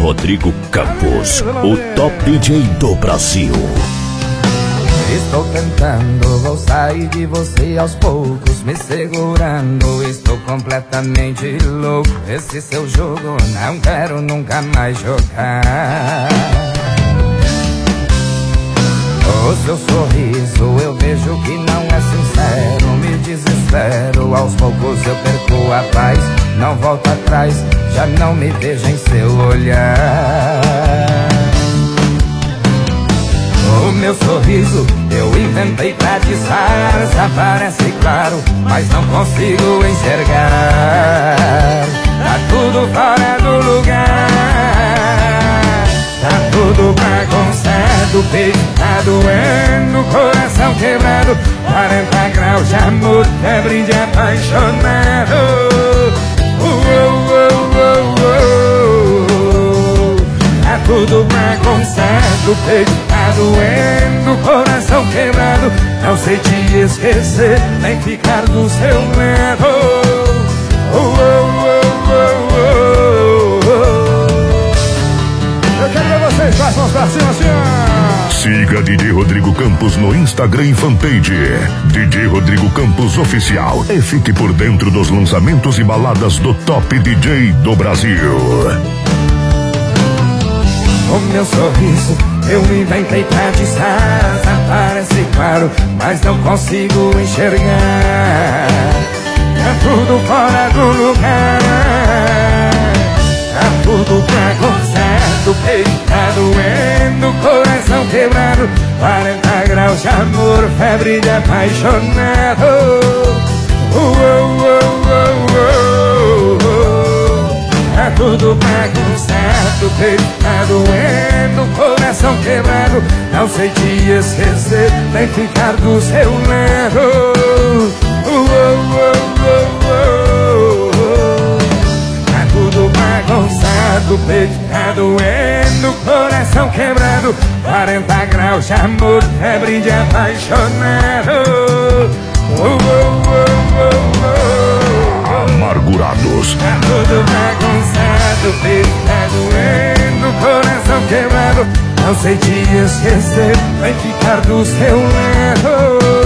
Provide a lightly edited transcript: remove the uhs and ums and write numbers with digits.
Rodrigo Campos, o top DJ do Brasil. Estou tentando, vou sair de você aos poucos, me segurando, estou completamente louco. Esse seu jogo não quero nunca mais jogar. O seu sorriso eu vejo que não é sincero, me desespero, aos poucos eu perco a paz. Não volto atrás, já não me vejo em seu olhar. O meu sorriso eu inventei pra disfarçar, parece claro, mas não consigo enxergar. Tá tudo fora do lugar, tá tudo bagunçado, o peito tá doendo, coração quebrado, 40 graus de amor, febre de apaixonado. Tá tudo bagunçado, o peito tá doendo, coração quebrado, não sei te esquecer, nem ficar do seu lado. Eu quero ver vocês, façam pra cima, assim, ó. Siga DJ Rodrigo Campos no Instagram e fanpage DJ Rodrigo Campos Oficial e fique por dentro dos lançamentos e baladas do top DJ do Brasil. O meu sorriso eu inventei pra disfarçar, parece claro, mas não consigo enxergar. Tá tudo fora do lugar, tá tudo bagunçado, o peito tá doendo, coração quebrado, 40 graus de amor, febre de apaixonado. Tá tudo bagunçado, o peito tá doendo, coração quebrado, não sei te esquecer, nem ficar do seu lado. Tá tudo bagunçado, o peito tá doendo, coração quebrado, 40 graus de amor, febre de apaixonado. Amargurados. Tá tudo bagunçado, o peito tá doendo, coração quebrado, não sei te esquecer, vai ficar do seu lado.